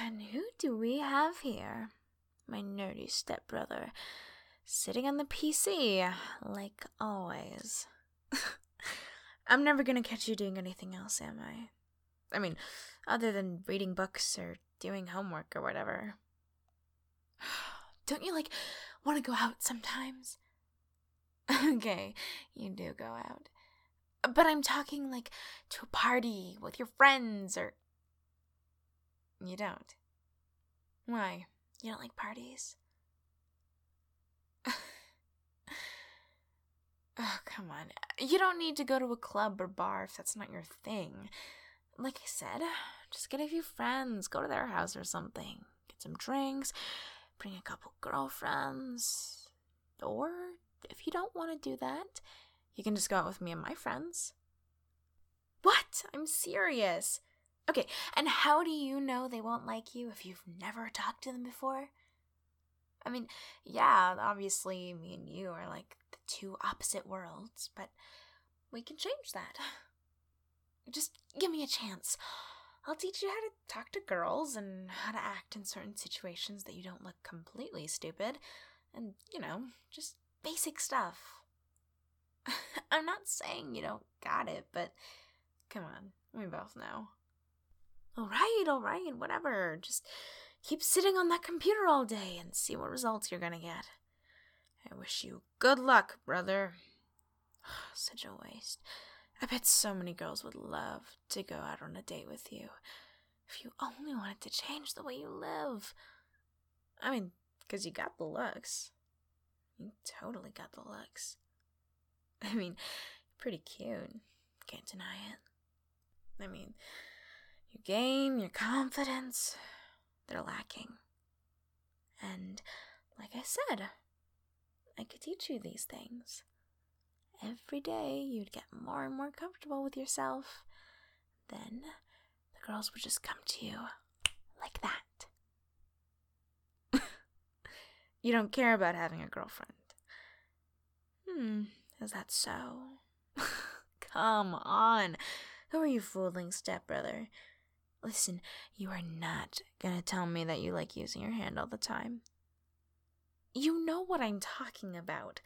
And who do we have here? My nerdy stepbrother, sitting on the PC, like always. I'm never gonna catch you doing anything else, am I? I mean, other than reading books or doing homework or whatever. Don't you, want to go out sometimes? Okay, you do go out. But I'm talking, to a party with your friends, or... You don't? Why? You don't like parties? Oh, come on. You don't need to go to a club or bar if that's not your thing. Like I said, just get a few friends, go to their house or something, get some drinks, bring a couple girlfriends. Or, if you don't want to do that, you can just go out with me and my friends. What? I'm serious. Okay, and how do you know they won't like you if you've never talked to them before? I mean, yeah, obviously me and you are like the two opposite worlds, but we can change that. Just give me a chance. I'll teach you how to talk to girls and how to act in certain situations that you don't look completely stupid. And, just basic stuff. I'm not saying you don't got it, but come on, we both know. All right, whatever. Just keep sitting on that computer all day and see what results you're gonna get. I wish you good luck, brother. Such a waste. I bet so many girls would love to go out on a date with you if you only wanted to change the way you live. I mean, 'cause you got the looks. You totally got the looks. I mean, pretty cute. Can't deny it. I mean, your game, your confidence, they're lacking. And, like I said, I could teach you these things. Every day you'd get more and more comfortable with yourself. Then the girls would just come to you like that. You don't care about having a girlfriend. Is that so? Come on. Who are you fooling, stepbrother? Listen, you are not gonna tell me that you like using your hand all the time. You know what I'm talking about.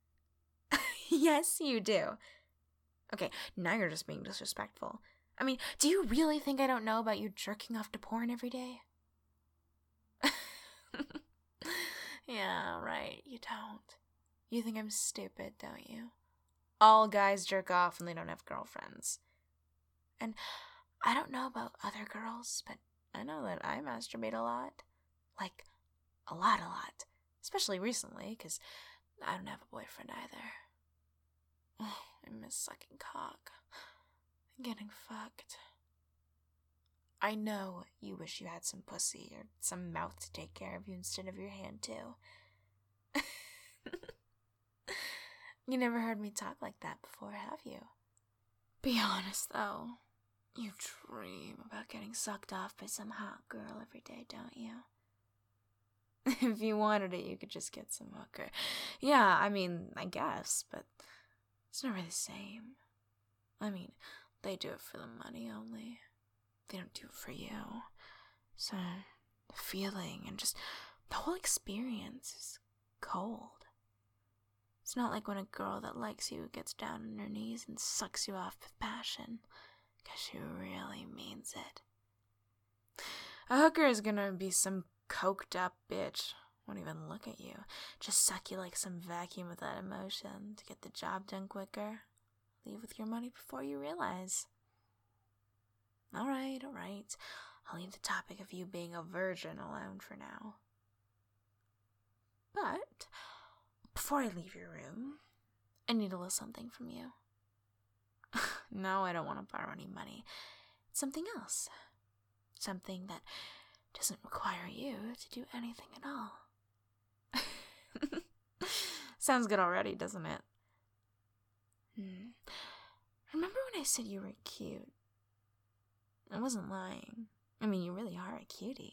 Yes, you do. Okay, now you're just being disrespectful. I mean, do you really think I don't know about you jerking off to porn every day? Yeah, right, you don't. You think I'm stupid, don't you? All guys jerk off when they don't have girlfriends. And I don't know about other girls, but I know that I masturbate a lot. Like, a lot. Especially recently, because I don't have a boyfriend either. Oh, I miss sucking cock. And getting fucked. I know you wish you had some pussy or some mouth to take care of you instead of your hand, too. You never heard me talk like that before, have you? Be honest, though. You dream about getting sucked off by some hot girl every day, don't you? If you wanted it, you could just get some hooker. Yeah, I mean, I guess, but it's never the same. I mean, they do it for the money only. They don't do it for you. So, the feeling and just the whole experience is cold. It's not like when a girl that likes you gets down on her knees and sucks you off with passion, 'cause she really means it. A hooker is gonna be some coked up bitch. Won't even look at you. Just suck you like some vacuum without emotion to get the job done quicker. Leave with your money before you realize. Alright. I'll leave the topic of you being a virgin alone for now. But before I leave your room, I need a little something from you. No, I don't want to borrow any money. It's something else. Something that doesn't require you to do anything at all. Sounds good already, doesn't it? Remember when I said you were cute? I wasn't lying. I mean, you really are a cutie.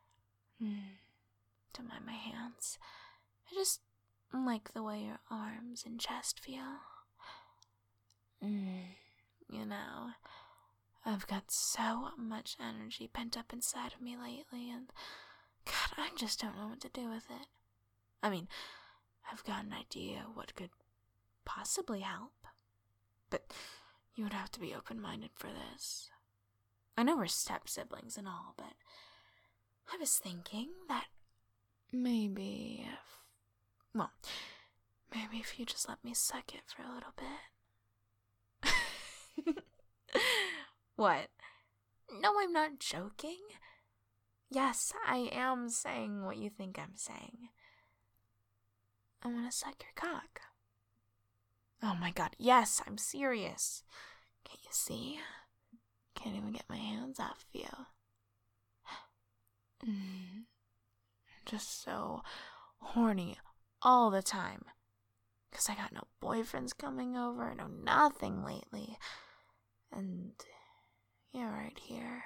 Don't mind my hands. I just like the way your arms and chest feel. You know, I've got so much energy pent up inside of me lately, and God, I just don't know what to do with it. I mean, I've got an idea what could possibly help, but you would have to be open-minded for this. I know we're step-siblings and all, but I was thinking that maybe if you just let me suck it for a little bit. What? No, I'm not joking. Yes, I am saying what you think I'm saying. I want to suck your cock. Oh my God, yes, I'm serious. Can't you see? Can't even get my hands off you. Just so horny all the time. 'Cause I got no boyfriends coming over, no nothing lately. And you're right here.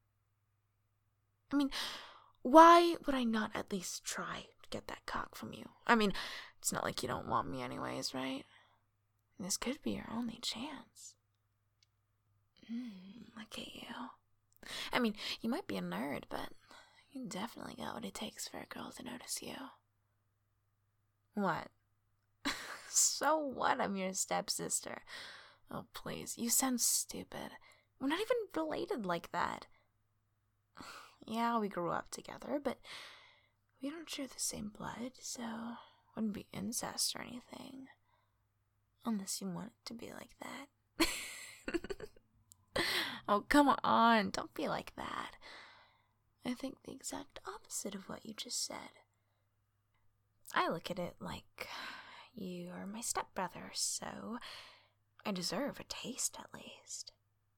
I mean, why would I not at least try to get that cock from you? I mean, it's not like you don't want me anyways, right? This could be your only chance. Look at you. I mean, you might be a nerd, but you definitely got what it takes for a girl to notice you. What? So what? I'm your stepsister. Oh, please. You sound stupid. We're not even related like that. Yeah, we grew up together, but we don't share the same blood, so it wouldn't be incest or anything. Unless you want it to be like that. Oh, come on. Don't be like that. I think the exact opposite of what you just said. I look at it like you are my stepbrother, so I deserve a taste at least.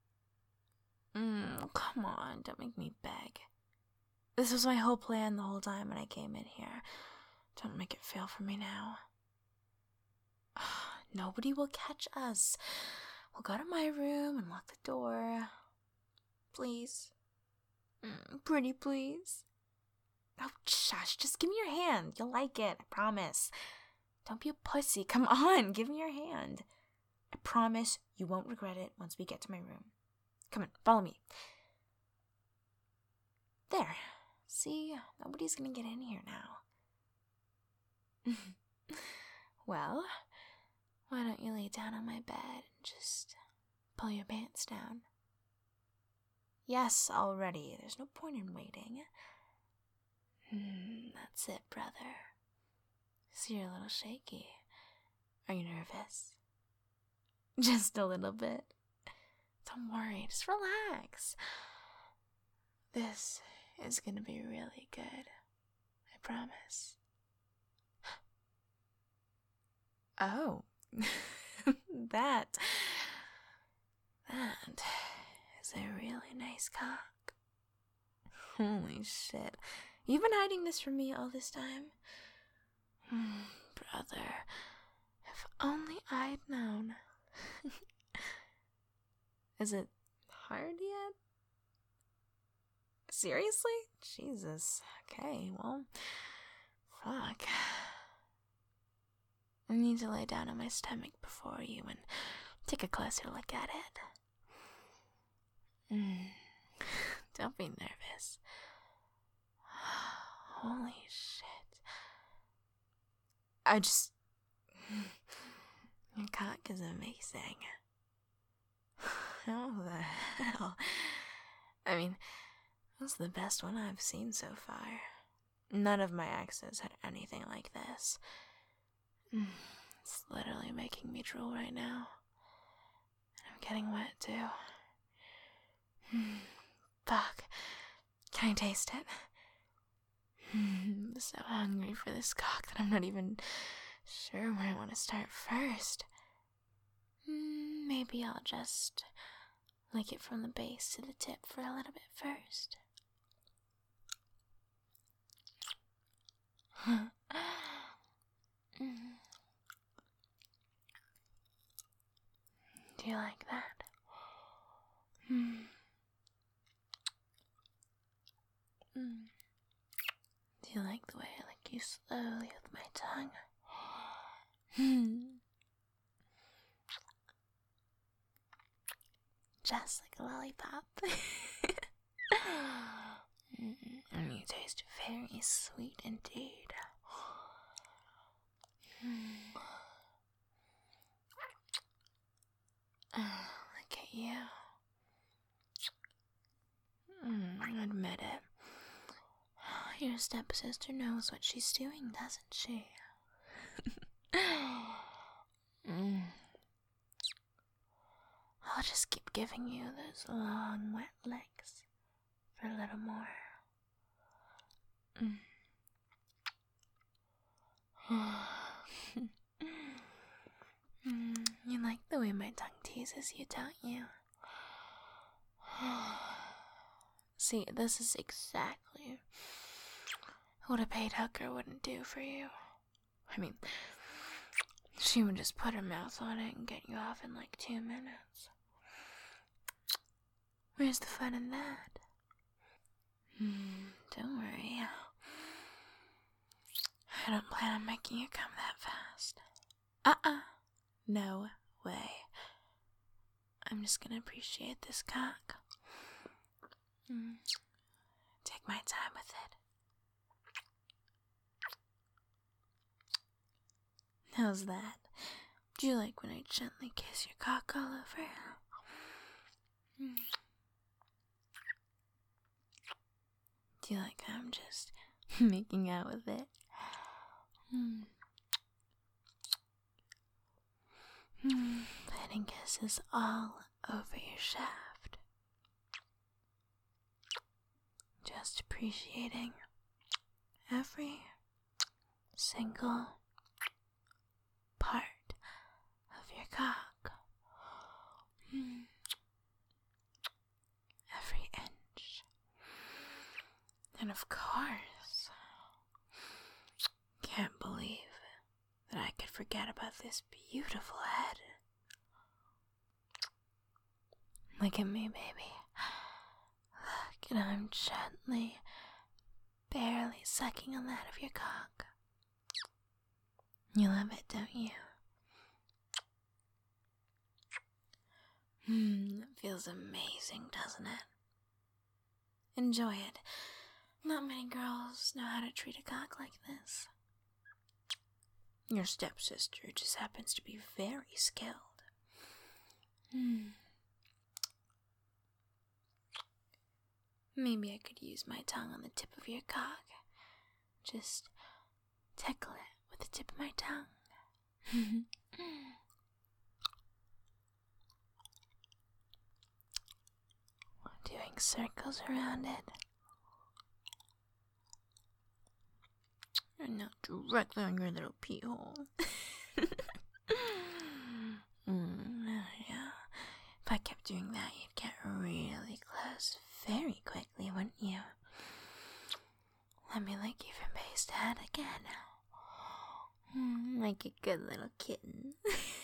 Come on, don't make me beg. This was my whole plan the whole time when I came in here. Don't make it fail for me now. Nobody will catch us. We'll go to my room and lock the door. Please. Pretty please. Oh, shush, just give me your hand. You'll like it, I promise. Don't be a pussy. Come on, give me your hand. I promise you won't regret it once we get to my room. Come on, follow me. There. See, nobody's gonna get in here now. Well, why don't you lay down on my bed and just pull your pants down? Yes, already. There's no point in waiting. That's it, brother. So you're a little shaky. Are you nervous? Just a little bit. Don't worry, just relax. This is gonna be really good. I promise. Oh. That is a really nice cock. Holy shit. You've been hiding this from me all this time? Brother, if only I'd known. Is it hard yet? Seriously? Jesus. Okay, well, fuck. I need to lay down on my stomach before you and take a closer look at it. Don't be nervous. Holy shit. Your cock is amazing. How the hell? I mean, that's the best one I've seen so far. None of my exes had anything like this. It's literally making me drool right now. And I'm getting wet too. Fuck. Can I taste it? I'm so hungry for this cock that I'm not even sure where I want to start first. Maybe I'll just lick it from the base to the tip for a little bit first. Do you like that? Do you like the way I lick you slowly with my tongue? just like a lollipop. And you taste very sweet indeed. Look at you. Admit it. Your stepsister knows what she's doing, doesn't she? I'll just keep giving you those long, wet licks for a little more. You like the way my tongue teases you, don't you? See, this is exactly what a paid hooker wouldn't do for you. I mean, she would just put her mouth on it and get you off in like 2 minutes. Where's the fun in that? Don't worry. I don't plan on making you come that fast. No way. I'm just gonna appreciate this cock. Take my time with it. How's that? Do you like when I gently kiss your cock all over? Do you like how I'm just making out with it? Putting kisses all over your shaft. Just appreciating every single part of your cock. Every inch. And of course, can't believe that I could forget about this beautiful head. Look at me, baby. Look, and I'm gently, barely sucking on that of your cock. You love it, don't you? It feels amazing, doesn't it? Enjoy it. Not many girls know how to treat a cock like this. Your stepsister just happens to be very skilled. Maybe I could use my tongue on the tip of your cock. Just tickle it with the tip of my tongue. Doing circles around it. And not directly on your little pee hole. Yeah. If I kept doing that, you'd get really close very quickly, wouldn't you? Let me lick you from base to head again. Like a good little kitten.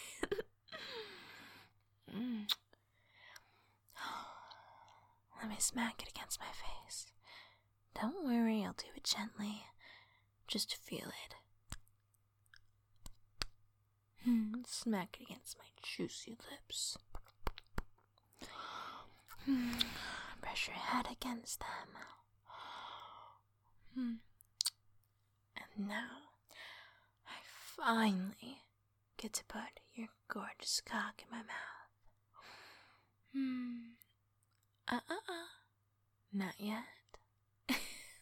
Let me smack it against my face. Don't worry, I'll do it gently. Just to feel it. Smack it against my juicy lips. Brush your head against them. And now, I finally get to put your gorgeous cock in my mouth. Not yet.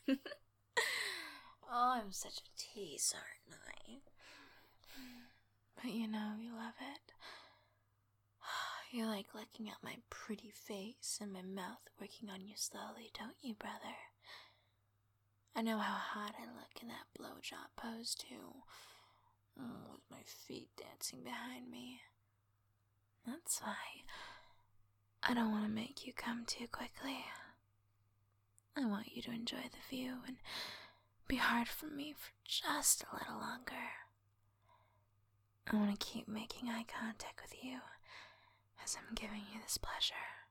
Oh, I'm such a tease, aren't I? But you know, you love it. You like looking at my pretty face and my mouth working on you slowly, don't you, brother? I know how hot I look in that blowjob pose, too. With my feet dancing behind me. That's why I don't want to make you come too quickly. I want you to enjoy the view and be hard for me for just a little longer. I want to keep making eye contact with you as I'm giving you this pleasure.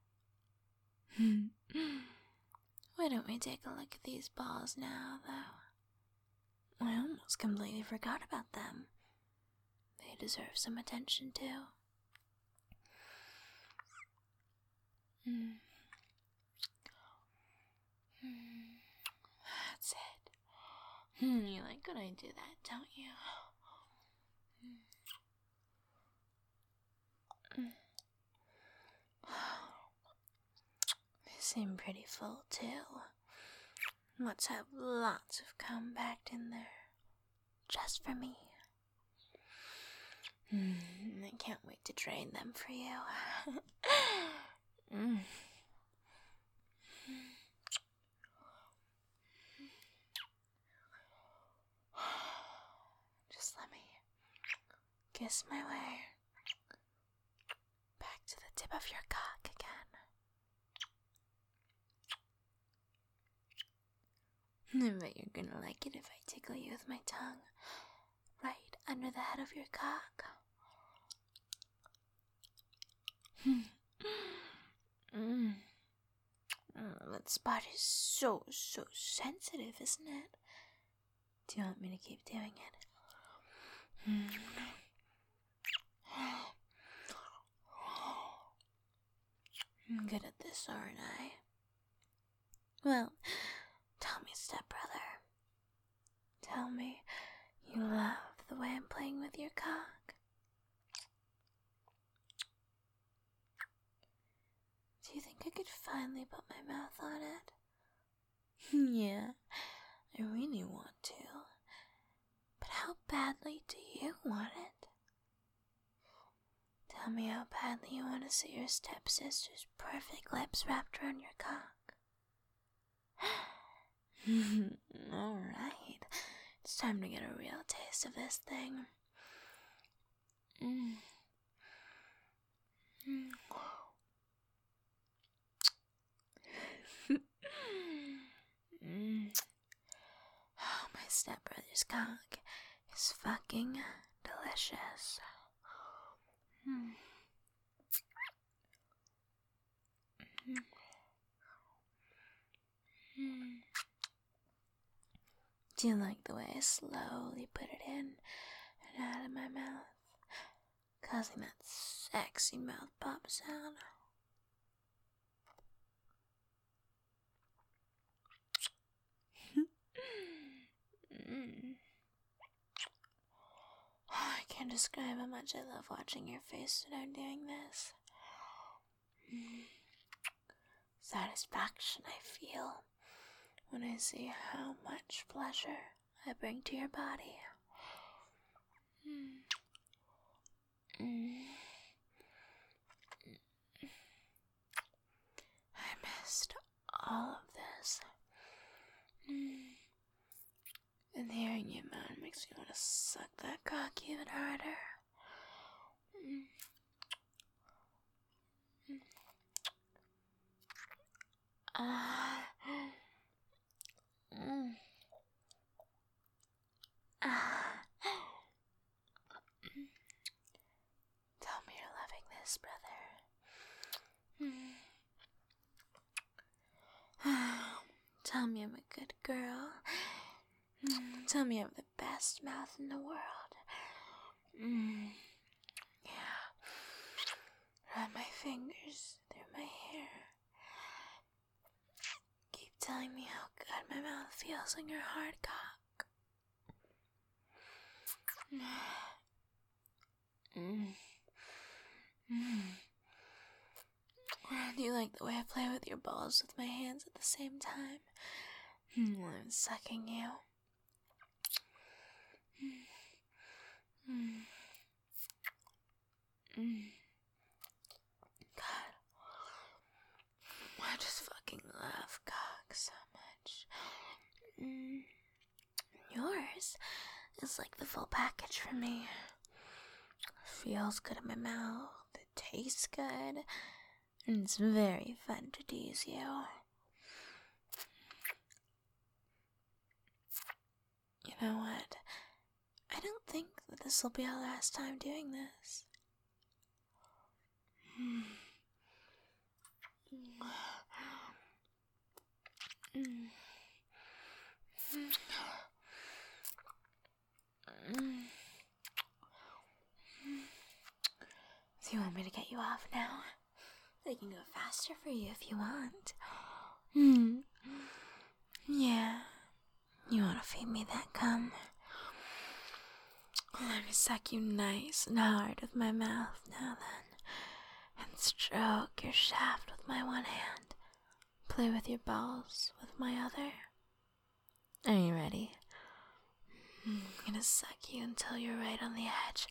Why don't we take a look at these balls now, though? I almost completely forgot about them. They deserve some attention, too. Mm. Mm. That's it. You like when I do that, don't you? They seem pretty full, too. Let's have lots of compact in there. Just for me. I can't wait to drain them for you. Just let me kiss my way back to the tip of your cock again. I bet you're gonna like it if I tickle you with my tongue right under the head of your cock. That spot is so sensitive, isn't it? Do you want me to keep doing it? I'm good at this, aren't I? Well, tell me, stepbrother. Tell me you love the way I'm playing with your cock. Do you think I could finally put my mouth on it? Yeah, I really want to. But how badly do you want it? Tell me how badly you want to see your stepsister's perfect lips wrapped around your cock. Alright, it's time to get a real taste of this thing. Oh, my stepbrother's cock is fucking delicious. Do you like the way I slowly put it in and out of my mouth, causing that sexy mouth pop sound? I can't describe how much I love watching your face when I'm doing this. Satisfaction I feel when I see how much pleasure I bring to your body. I missed all of this. And hearing you moan makes me want to suck that cock even harder. Tell me you're loving this, brother. Tell me I'm a good girl. Tell me I have the best mouth in the world. Yeah. Run my fingers through my hair. Keep telling me how good my mouth feels on your hard cock. Do you like the way I play with your balls with my hands at the same time while I'm sucking you? God, I just fucking love cock so much. Yours is like the full package for me. Feels good in my mouth, it tastes good, and it's very fun to tease you. You know what? I don't think that this will be our last time doing this. Do you want me to get you off now? I can can go faster for you if you want. Yeah. You want to feed me that cum? Let me suck you nice and hard with my mouth now then, and stroke your shaft with my one hand. Play with your balls with my other. Are you ready? I'm gonna suck you until you're right on the edge.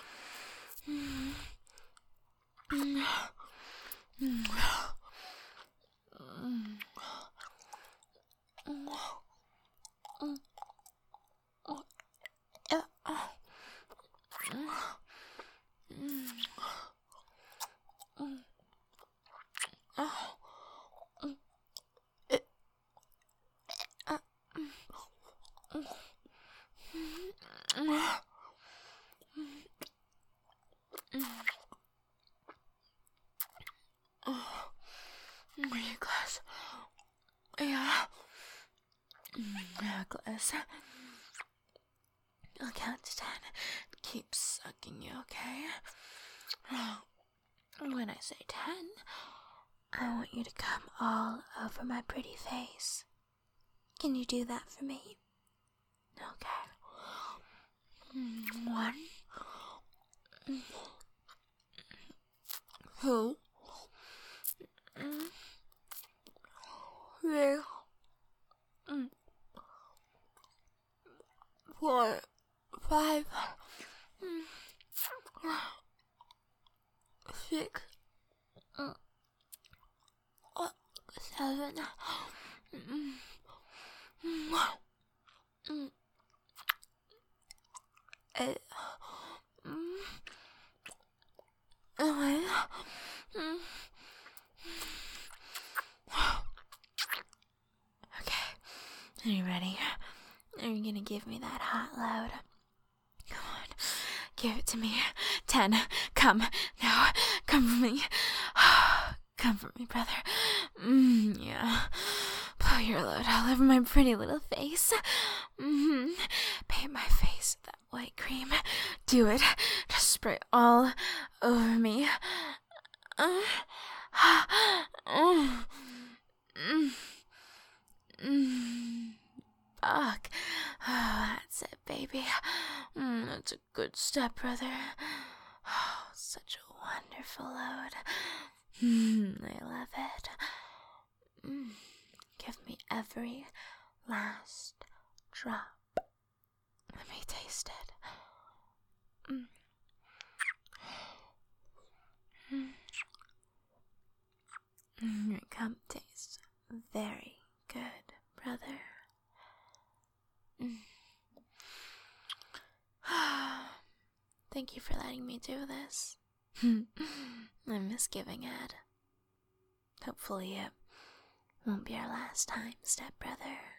Are you close? Yeah. Close. I'll count to 10. Keep sucking you, okay? When I say 10, I want you to come all over my pretty face. Can you do that for me? Okay. 1, 2, 3, 4, 5, 6, 7, 8, 9. Okay, are you ready? Are you gonna give me that hot load? Come on, give it to me. 10, come, now, come for me. Come for me, brother. Yeah. Blow your load all over my pretty little face. Paint my face with that white cream. Do it. Just spray all over me. Fuck. Oh, that's it, baby. That's a good step, brother. Oh, such a wonderful load. I love it. Give me every last drop. Let me taste it. Your cum tastes very good, brother. Thank you for letting me do this. I miss giving head. Hopefully it won't be our last time, stepbrother.